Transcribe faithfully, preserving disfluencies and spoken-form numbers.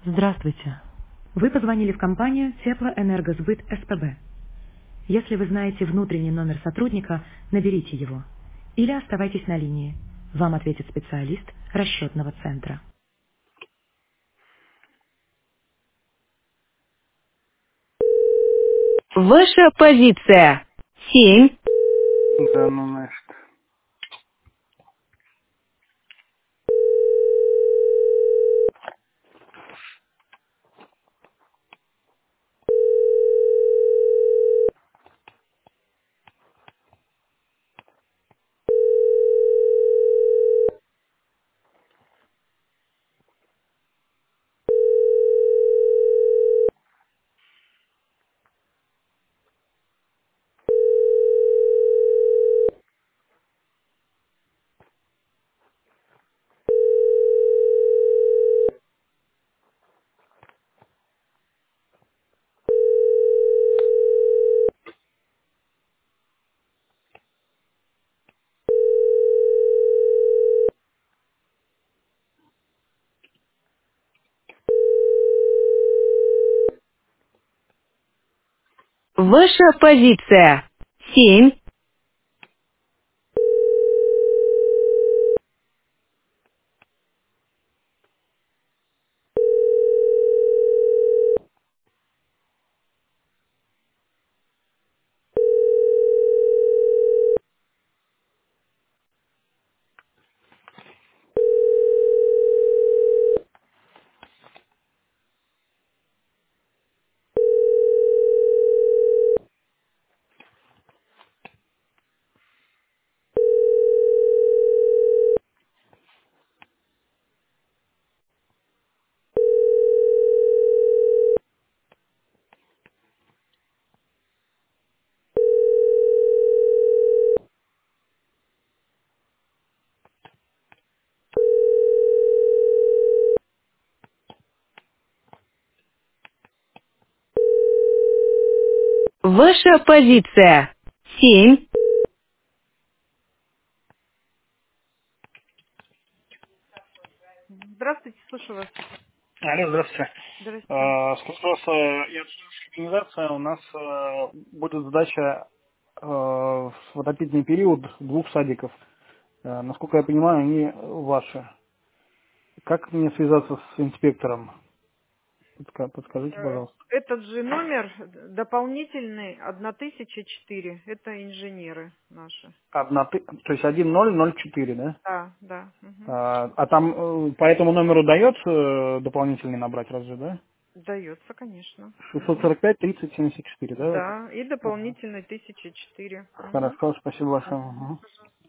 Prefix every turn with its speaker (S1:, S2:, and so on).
S1: Здравствуйте. Вы позвонили в компанию Теплоэнергосбыт СПБ. Если вы знаете внутренний номер сотрудника, наберите его. Или оставайтесь на линии. Вам ответит специалист расчетного центра. Ваша позиция. Семь.
S2: Да, ну, значит.
S1: Ваша позиция. Семь. Ваша позиция. Семь. Здравствуйте, слушаю вас.
S2: Алло, здравствуйте.
S1: Здравствуйте.
S2: А, Скажите, пожалуйста, я организация, у нас э, будет сдача э, в отопительный период двух садиков. Э, Насколько я понимаю, они ваши. Как мне связаться с инспектором? Подска- Подскажите,
S1: Э,
S2: пожалуйста.
S1: Этот же номер дополнительный тысяча четыре. Это инженеры наши.
S2: Одна, ты- то есть один ноль ноль четыре, да?
S1: Да, да. Мгм.
S2: А, а там э, по этому номеру дается э, дополнительный набрать разве, да?
S1: Дается, конечно.
S2: шестьсот
S1: Мгм.
S2: сорок пять тридцать семьдесят четыре, да? Вот.
S1: Да, и
S2: Ага.
S1: дополнительный тысяча четыре. Мгм.
S2: Хорошо, спасибо большое.
S1: Мгм.
S2: Мгм.